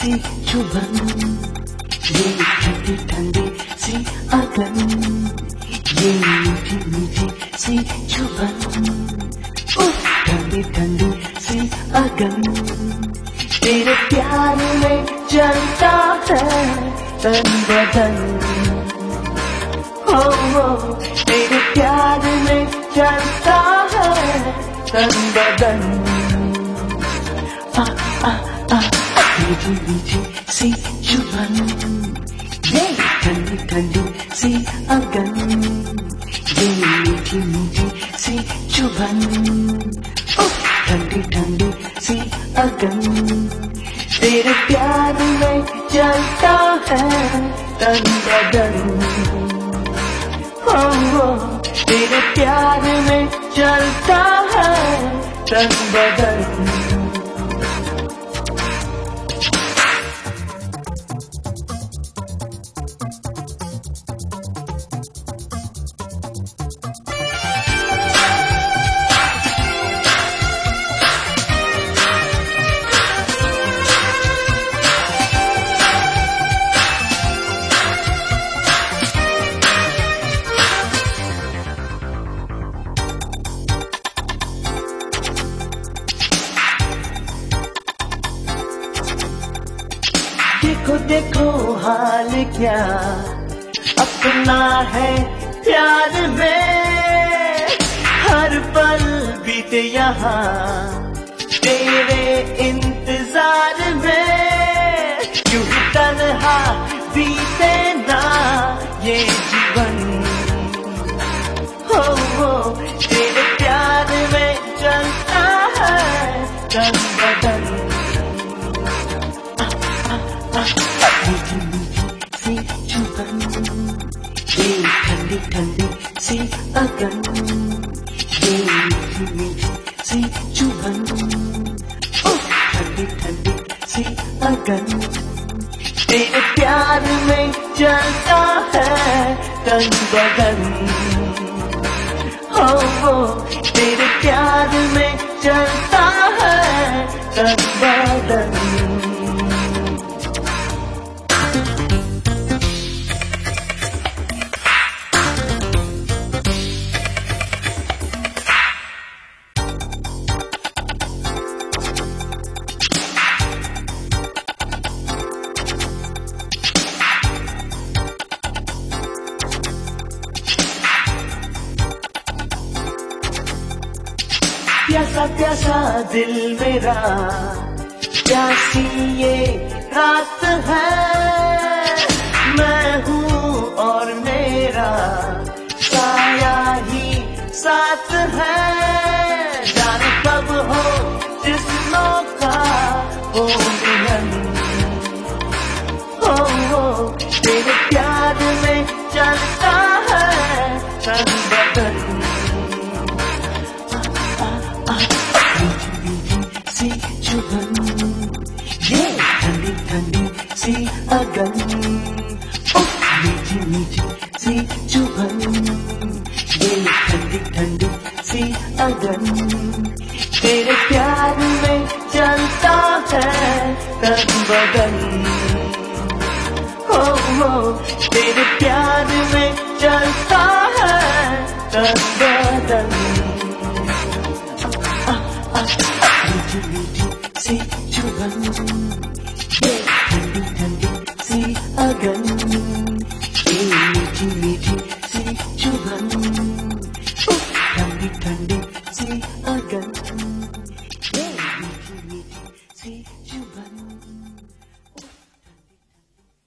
सी चुभन, ये ठंडी ठंडी सी अगन, ये मीठी मीठी सी चुभन, ठंडी ठंडी सी अगन। तेरे प्यार में जलता है तन बदन, हो तेरे प्यार में जलता है तन बदन। मीठी मीठी सी चुभन, ये ठंडी ठंडी सी अगन, ये मीठी मीठी सी चुभन, ठंडी ठंडी सी अगन। तेरे प्यार में जलता है तन बदन, हो तेरे प्यार में जलता है तन बदन। देखो देखो हाल क्या अपना है प्यार में, हर पल बीते यहाँ तेरे इंतजार में। यूं ही तन्हा बीते ना ये जीवन, हो तेरे प्यार में जलता है तन बदन। मीठी मीठी सी चुभन, ये ठंडी ठंडी सी अगन, ये मीठी मीठी सी चुभन, ठंडी ठंडी सी अगन। तेरे प्यार में जलता है तन बदन, हो तेरे प्यार में जलता है तन बदन। प्यासा प्यासा दिल मेरा, प्यासी ये रात है। मैं हूँ और मेरा साया ही साथ है। जाने कब हो जिस्मों का हो मिलन, हो तेरे प्यार में चलता है तन बदन। सी चुभन, ये ठंडी ठंडी सी अगन, मीठी मीठी सी चुभन, ये ठंडी ठंडी सी अगन। तेरे प्यार में जलता है तन बदन, हो तेरे प्यार में जलता है तन बदन। मीठी मीठी सी चुभन, ये ठंडी ठंडी सी अगन, ये मीठी मीठी